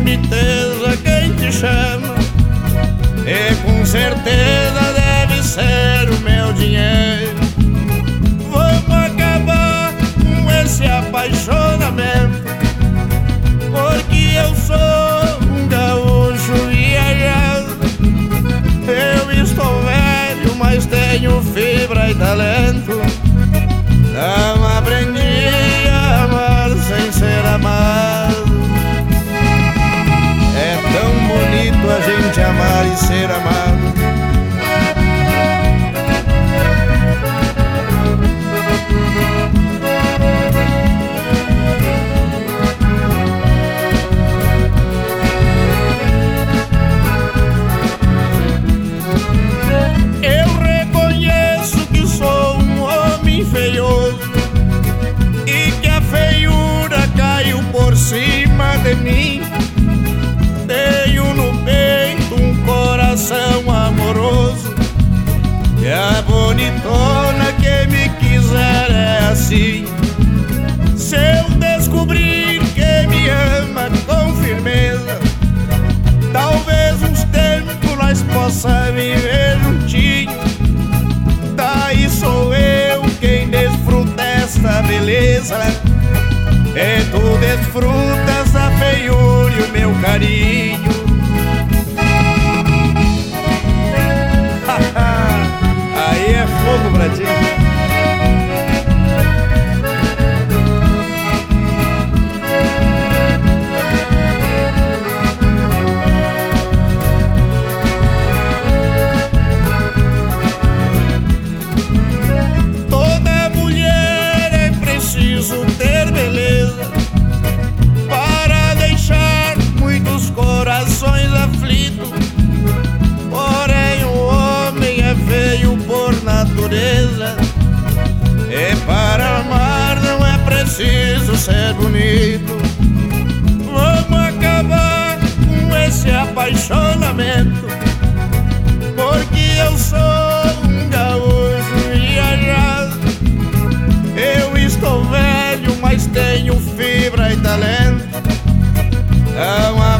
boniteza quem te chama, e com certeza deve ser o meu dinheiro. Vamos acabar com esse apaixonamento, porque eu sou um gaúcho viajado. Eu estou velho, mas tenho fibra e talento. Não aprendi a amar sem ser amado. É tão bonito a gente amar e ser amado. Eu reconheço que sou um homem feioso e que a feiura caiu por cima de mim. Tenho no peito um coração amoroso, e a bonitona que me quiser é assim. Se eu descobrir que me ama com firmeza, talvez uns tempos nós possa viver juntinho. Daí sou eu quem desfruta esta beleza, e tu desfrutas a feiura e o meu carinho. Aí é fogo pra ti. Toda mulher é preciso ter beleza para deixar muitos corações aflitos. Porém o homem é feio por natureza, e para amar não é preciso ser bonito. Vamos acabar com esse apaixonamento, porque eu sou um gaúcho viajado. Eu estou velho, mas tenho fibra e talento. Não